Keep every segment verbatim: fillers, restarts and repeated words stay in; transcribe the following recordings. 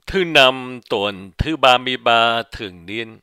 Thứ năm tuần thứ ba mươi ba thường niên.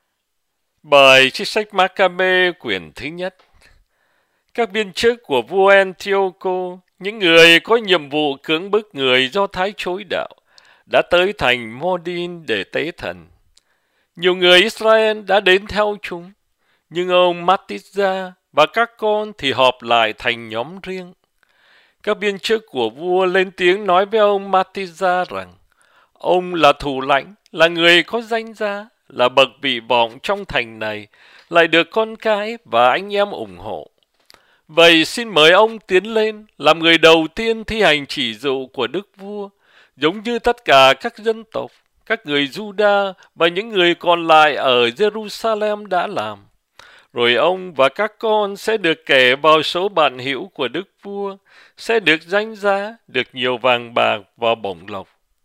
Bài trích sách Maccabe quyển thứ nhất. Các viên chức của vua Antioco, những người có nhiệm vụ cưỡng bức người Do Thái chối đạo, đã tới thành Modin để tế thần. Nhiều người Israel đã đến theo chúng, nhưng ông Matitza và các con thì họp lại thành nhóm riêng. Các viên chức của vua lên tiếng nói với ông Matitza rằng ông là thủ lãnh, là người có danh giá, là bậc vị vọng trong thành này, lại được con cái và anh em ủng hộ. Vậy xin mời ông tiến lên, làm người đầu tiên thi hành chỉ dụ của đức vua, giống như tất cả các dân tộc, các người Juda và những người còn lại ở Jerusalem đã làm. Rồi ông và các con sẽ được kể vào số bạn hữu của đức vua, sẽ được danh giá, được nhiều vàng bạc và bổng lộc.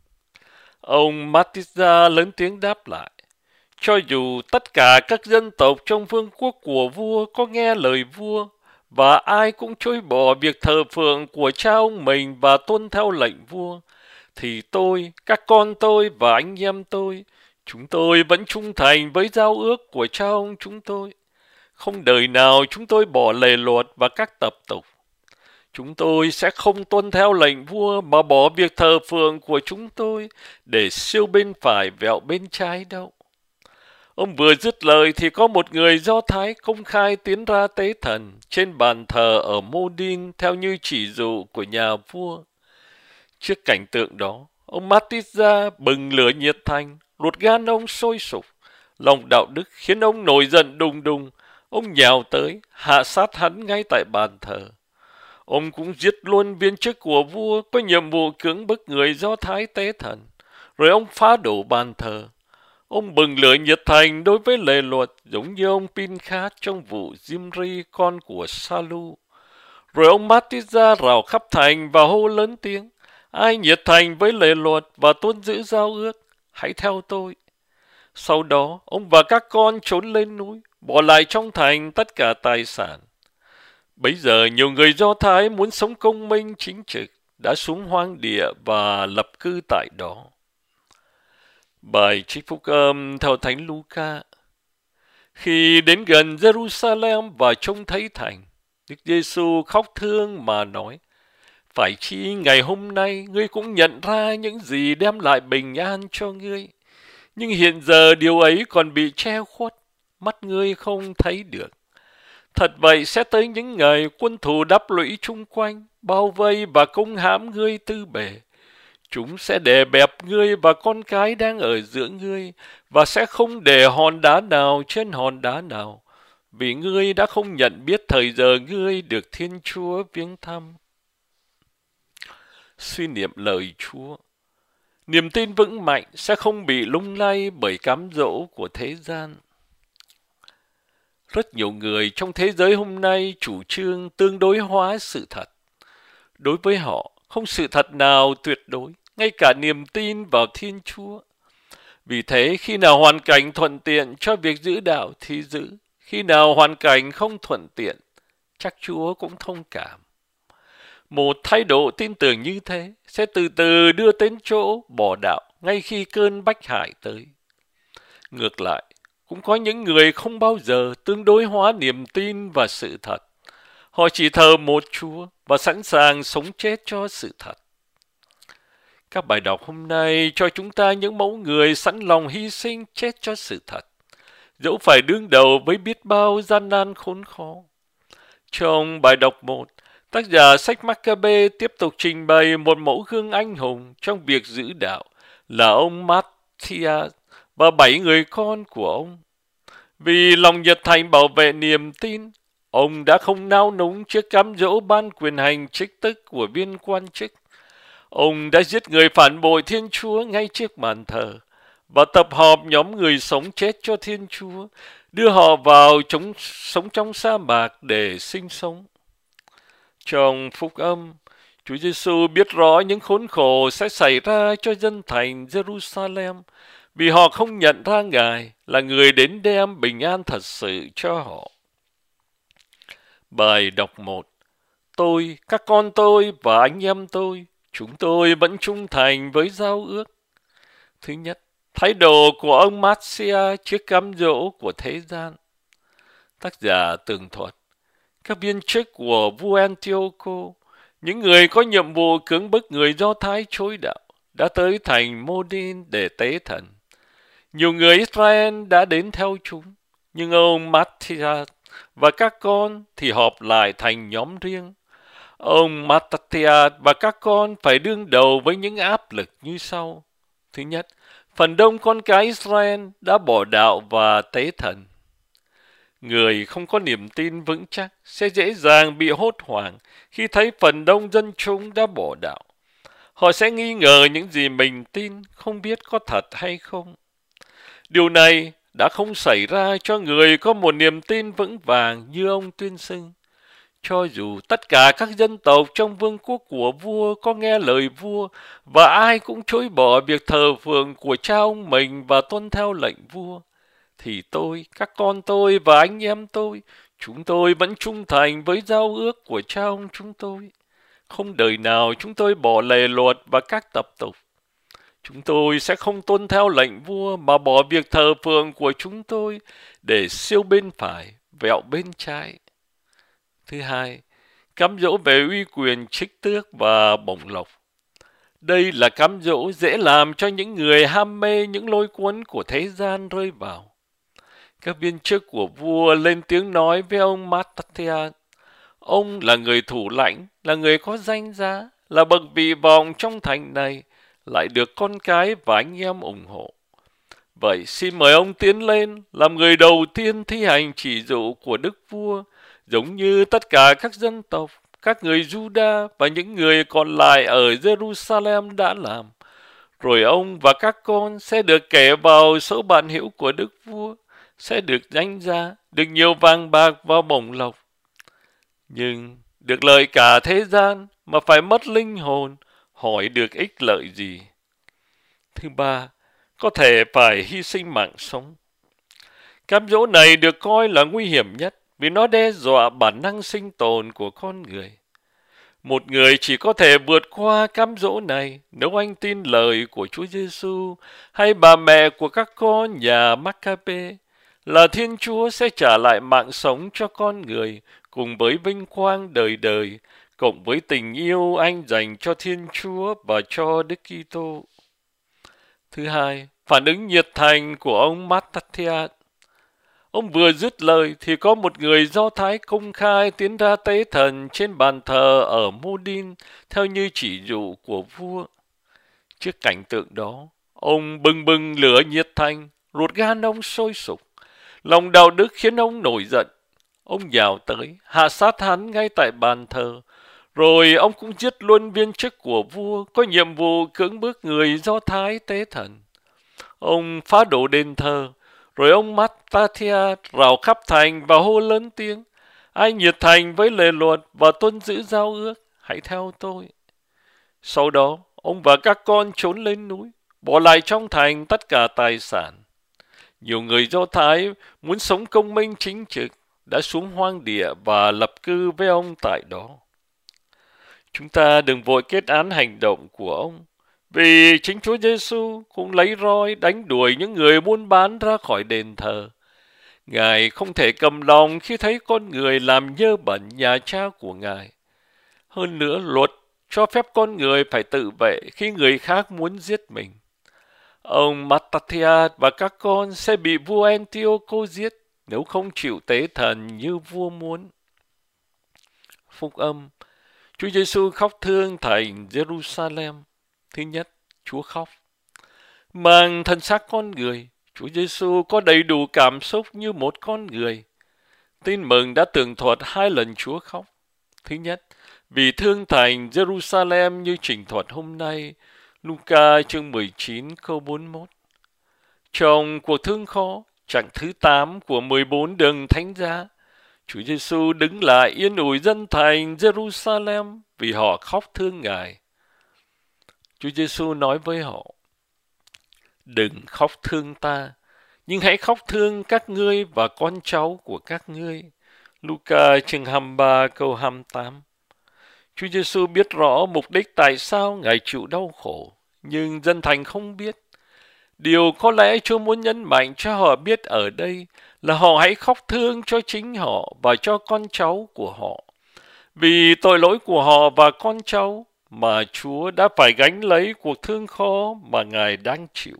Ông Matitza lớn tiếng đáp lại, cho dù tất cả các dân tộc trong vương quốc của vua có nghe lời vua, và ai cũng chối bỏ việc thờ phượng của cha ông mình và tuân theo lệnh vua, thì tôi, các con tôi và anh em tôi, chúng tôi vẫn trung thành với giao ước của cha ông chúng tôi. Không đời nào chúng tôi bỏ lề luật và các tập tục. Chúng tôi sẽ không tuân theo lệnh vua mà bỏ việc thờ phượng của chúng tôi để siêu bên phải vẹo bên trái đâu. Ông vừa dứt lời thì có một người Do Thái công khai tiến ra tế thần trên bàn thờ ở Modin theo như chỉ dụ của nhà vua. Trước cảnh tượng đó, ông Matitza bừng lửa nhiệt thành, ruột gan ông sôi sục. Lòng đạo đức khiến ông nổi giận đùng đùng. Ông nhào tới, hạ sát hắn ngay tại bàn thờ. Ông cũng giết luôn viên chức của vua có nhiệm vụ cưỡng bức người Do Thái tế thần. Rồi ông phá đổ bàn thờ. Ông bừng lửa nhiệt thành đối với lề luật, giống như ông Pinchas trong vụ Zimri con của Salu. Rồi ông Matitza rào khắp thành và hô lớn tiếng, ai nhiệt thành với lề luật và tuân giữ giao ước, hãy theo tôi. Sau đó, ông và các con trốn lên núi, bỏ lại trong thành tất cả tài sản. Bấy giờ nhiều người Do Thái muốn sống công minh chính trực, đã xuống hoang địa và lập cư tại đó. Bài trích phúc âm theo Thánh Luca. Khi đến gần Jerusalem và trông thấy thành, Đức Giêsu khóc thương mà nói, phải chi ngày hôm nay ngươi cũng nhận ra những gì đem lại bình an cho ngươi, nhưng hiện giờ điều ấy còn bị che khuất, mắt ngươi không thấy được. Thật vậy sẽ tới những ngày quân thù đắp lũy chung quanh, bao vây và công hãm ngươi tư bề. Chúng sẽ đè bẹp ngươi và con cái đang ở giữa ngươi, và sẽ không để hòn đá nào trên hòn đá nào, vì ngươi đã không nhận biết thời giờ ngươi được Thiên Chúa viếng thăm. Suy niệm lời Chúa. Niềm tin vững mạnh sẽ không bị lung lay bởi cám dỗ của thế gian. Rất nhiều người trong thế giới hôm nay chủ trương tương đối hóa sự thật. Đối với họ, không sự thật nào tuyệt đối, ngay cả niềm tin vào Thiên Chúa. Vì thế, khi nào hoàn cảnh thuận tiện cho việc giữ đạo thì giữ, khi nào hoàn cảnh không thuận tiện, chắc Chúa cũng thông cảm. Một thái độ tin tưởng như thế sẽ từ từ đưa đến chỗ bỏ đạo ngay khi cơn bách hại tới. Ngược lại, cũng có những người không bao giờ tương đối hóa niềm tin và sự thật. Họ chỉ thờ một Chúa và sẵn sàng sống chết cho sự thật. Các bài đọc hôm nay cho chúng ta những mẫu người sẵn lòng hy sinh chết cho sự thật, dẫu phải đương đầu với biết bao gian nan khốn khó. Trong bài đọc một, tác giả sách Maccabe tiếp tục trình bày một mẫu gương anh hùng trong việc giữ đạo là ông Mattias và bảy người con của ông. Vì lòng nhiệt thành bảo vệ niềm tin, ông đã không nao núng trước cám dỗ ban quyền hành trích tức của viên quan chức. Ông đã giết người phản bội Thiên Chúa ngay trước bàn thờ và tập họp nhóm người sống chết cho Thiên Chúa, đưa họ vào chống, sống trong sa mạc để sinh sống. Trong phúc âm, Chúa Giêsu biết rõ những khốn khổ sẽ xảy ra cho dân thành Jerusalem vì họ không nhận ra Ngài là người đến đem bình an thật sự cho họ. Bài đọc một. Tôi, các con tôi và anh em tôi, chúng tôi vẫn trung thành với giao ước. Thứ nhất, thái độ của ông Marcia trước cám dỗ của thế gian. Tác giả tường thuật, các viên chức của vua Antioco, những người có nhiệm vụ cưỡng bức người Do Thái chối đạo, đã tới thành Mô-đin để tế thần. Nhiều người Israel đã đến theo chúng, nhưng ông Matthias và các con thì họp lại thành nhóm riêng. Ông Matthias và các con phải đương đầu với những áp lực như sau. Thứ nhất, phần đông con cái Israel đã bỏ đạo và tế thần. Người không có niềm tin vững chắc sẽ dễ dàng bị hốt hoảng khi thấy phần đông dân chúng đã bỏ đạo. Họ sẽ nghi ngờ những gì mình tin, không biết có thật hay không. Điều này đã không xảy ra cho người có một niềm tin vững vàng như ông tuyên xưng. Cho dù tất cả các dân tộc trong vương quốc của vua có nghe lời vua và ai cũng chối bỏ việc thờ phượng của cha ông mình và tuân theo lệnh vua, thì tôi, các con tôi và anh em tôi, chúng tôi vẫn trung thành với giao ước của cha ông chúng tôi. Không đời nào chúng tôi bỏ lề luật và các tập tục. Chúng tôi sẽ không tuân theo lệnh vua mà bỏ việc thờ phượng của chúng tôi để siêu bên phải, vẹo bên trái. Thứ hai, cám dỗ về uy quyền trích tước và bổng lộc. Đây là cám dỗ dễ làm cho những người ham mê những lôi cuốn của thế gian rơi vào. Các viên chức của vua lên tiếng nói với ông Matthias. Ông là người thủ lãnh, là người có danh giá, là bậc vị vọng trong thành này, lại được con cái và anh em ủng hộ. Vậy xin mời ông tiến lên, làm người đầu tiên thi hành chỉ dụ của đức vua, giống như tất cả các dân tộc, các người Juda và những người còn lại ở Jerusalem đã làm. Rồi ông và các con sẽ được kể vào số bạn hữu của đức vua, sẽ được danh giá, được nhiều vàng bạc và bổng lộc. Nhưng được lợi cả thế gian mà phải mất linh hồn, hỏi được ích lợi gì? Thứ ba, có thể phải hy sinh mạng sống. Cám dỗ này được coi là nguy hiểm nhất vì nó đe dọa bản năng sinh tồn của con người. Một người chỉ có thể vượt qua cám dỗ này nếu anh tin lời của Chúa Giêsu hay bà mẹ của các con nhà Maccabe là Thiên Chúa sẽ trả lại mạng sống cho con người cùng với vinh quang đời đời, cộng với tình yêu anh dành cho Thiên Chúa và cho Đức Kitô. Thứ hai, phản ứng nhiệt thành của ông Matthias. Ông vừa dứt lời thì có một người Do Thái công khai tiến ra tế thần trên bàn thờ ở Mô-đin theo như chỉ dụ của vua. Trước cảnh tượng đó, ông bừng bừng lửa nhiệt thành, ruột gan ông sôi sục. Lòng đạo đức khiến ông nổi giận. Ông nhào tới, hạ sát hắn ngay tại bàn thờ. Rồi ông cũng giết luôn viên chức của vua có nhiệm vụ cưỡng bức người Do Thái tế thần. Ông phá đổ đền thờ. Rồi ông Matthias rào khắp thành và hô lớn tiếng. Ai nhiệt thành với lề luật và tuân giữ giao ước, hãy theo tôi. Sau đó, ông và các con trốn lên núi, bỏ lại trong thành tất cả tài sản. Nhiều người Do Thái muốn sống công minh chính trực đã xuống hoang địa và lập cư với ông tại đó. Chúng ta đừng vội kết án hành động của ông, vì chính Chúa Giêsu cũng lấy roi đánh đuổi những người buôn bán ra khỏi đền thờ. Ngài không thể cầm lòng khi thấy con người làm dơ bẩn nhà cha của Ngài. Hơn nữa, luật cho phép con người phải tự vệ khi người khác muốn giết mình. Ông Matthias và các con sẽ bị vua Antioco giết nếu không chịu tế thần như vua muốn. Phúc âm, Chúa Giêsu khóc thương thành Jerusalem. Thứ nhất, Chúa khóc. Mang thân xác con người, Chúa Giêsu có đầy đủ cảm xúc như một con người. Tin mừng đã tường thuật hai lần Chúa khóc. Thứ nhất, vì thương thành Jerusalem như trình thuật hôm nay, Luca chương mười chín câu bốn mươi mốt. Trong cuộc thương khó, chặng thứ tám của mười bốn đường thánh giá, Chúa Giêsu đứng lại yên ủi dân thành Jerusalem vì họ khóc thương Ngài. Chúa Giêsu nói với họ, đừng khóc thương ta, nhưng hãy khóc thương các ngươi và con cháu của các ngươi. Luca chương hai mươi ba câu hai mươi tám. Chúa Giêsu biết rõ mục đích tại sao Ngài chịu đau khổ, nhưng dân thành không biết. Điều có lẽ Chúa muốn nhấn mạnh cho họ biết ở đây là họ hãy khóc thương cho chính họ và cho con cháu của họ. Vì tội lỗi của họ và con cháu mà Chúa đã phải gánh lấy cuộc thương khó mà Ngài đang chịu.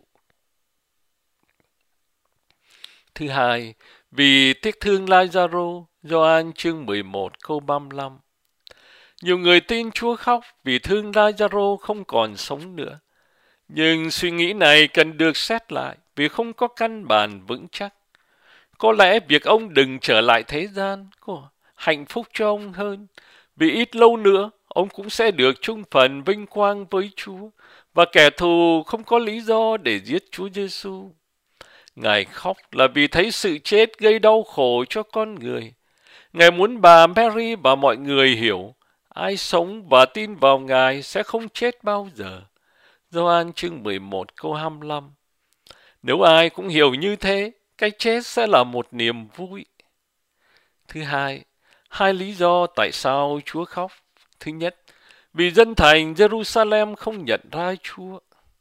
Thứ hai, vì tiếc thương Lazaro, Gioan chương mười một câu ba mươi lăm. Nhiều người tin Chúa khóc vì thương Lazaro không còn sống nữa. Nhưng suy nghĩ này cần được xét lại vì không có căn bản vững chắc. Có lẽ việc ông đừng trở lại thế gian có hạnh phúc cho ông hơn, vì ít lâu nữa ông cũng sẽ được chung phần vinh quang với Chúa, và kẻ thù không có lý do để giết Chúa Giêsu. Ngài khóc là vì thấy sự chết gây đau khổ cho con người. Ngài muốn bà Mary và mọi người hiểu, ai sống và tin vào Ngài sẽ không chết bao giờ. Gioan chương mười một câu hai mươi lăm. Nếu ai cũng hiểu như thế, cái chết sẽ là một niềm vui. Thứ hai, hai lý do tại sao Chúa khóc. Thứ nhất, vì dân thành Jerusalem không nhận ra Chúa.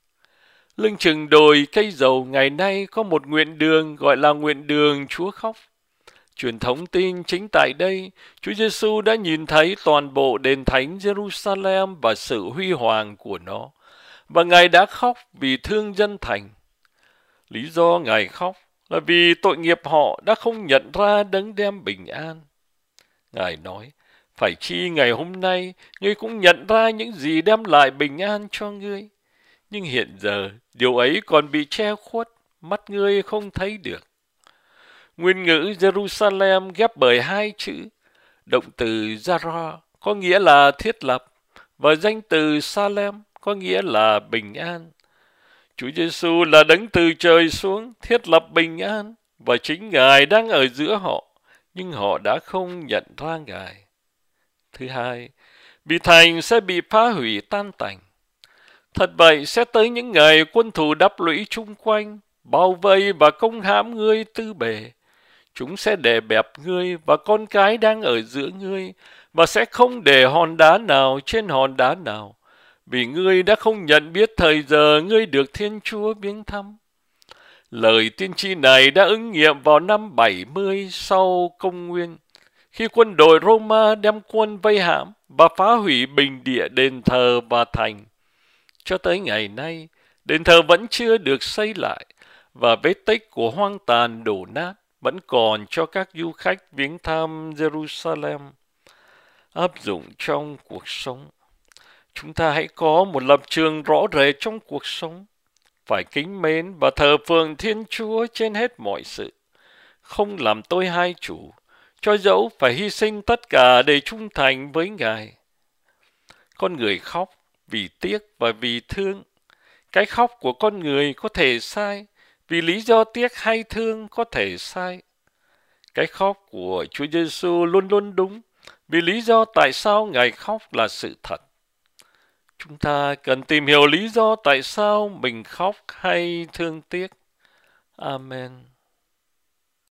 Lưng chừng đồi cây dầu ngày nay có một nguyện đường gọi là nguyện đường Chúa khóc. Truyền thống tin chính tại đây, Chúa Giêsu đã nhìn thấy toàn bộ đền thánh Jerusalem và sự huy hoàng của nó, và Ngài đã khóc vì thương dân thành. Lý do Ngài khóc là vì tội nghiệp họ đã không nhận ra đấng đem bình an. Ngài nói, phải chi ngày hôm nay ngươi cũng nhận ra những gì đem lại bình an cho ngươi. Nhưng hiện giờ điều ấy còn bị che khuất, mắt ngươi không thấy được. Nguyên ngữ Jerusalem ghép bởi hai chữ, động từ Zara có nghĩa là thiết lập, và danh từ Salem có nghĩa là bình an. Chúa Giêsu là đấng từ trời xuống thiết lập bình an, và chính Ngài đang ở giữa họ, nhưng họ đã không nhận ra Ngài. Thứ hai, vì thành sẽ bị phá hủy tan tành. Thật vậy, sẽ tới những ngày quân thù đắp lũy chung quanh, bao vây và công hãm ngươi tư bề. Chúng sẽ đè bẹp ngươi và con cái đang ở giữa ngươi, và sẽ không để hòn đá nào trên hòn đá nào, vì ngươi đã không nhận biết thời giờ ngươi được Thiên Chúa viếng thăm. Lời tiên tri này đã ứng nghiệm vào năm bảy mươi sau công nguyên, khi quân đội Roma đem quân vây hãm và phá hủy bình địa đền thờ và thành. Cho tới ngày nay, đền thờ vẫn chưa được xây lại, và vết tích của hoang tàn đổ nát vẫn còn cho các du khách viếng thăm Jerusalem. Áp dụng trong cuộc sống, chúng ta hãy có một lập trường rõ rệt trong cuộc sống, phải kính mến và thờ phượng Thiên Chúa trên hết mọi sự, không làm tôi hai chủ, cho dẫu phải hy sinh tất cả để trung thành với Ngài. Con người khóc vì tiếc và vì thương. Cái khóc của con người có thể sai, vì lý do tiếc hay thương có thể sai. Cái khóc của Chúa Giêsu luôn luôn đúng, vì lý do tại sao Ngài khóc là sự thật. Chúng ta cần tìm hiểu lý do tại sao mình khóc hay thương tiếc. Amen.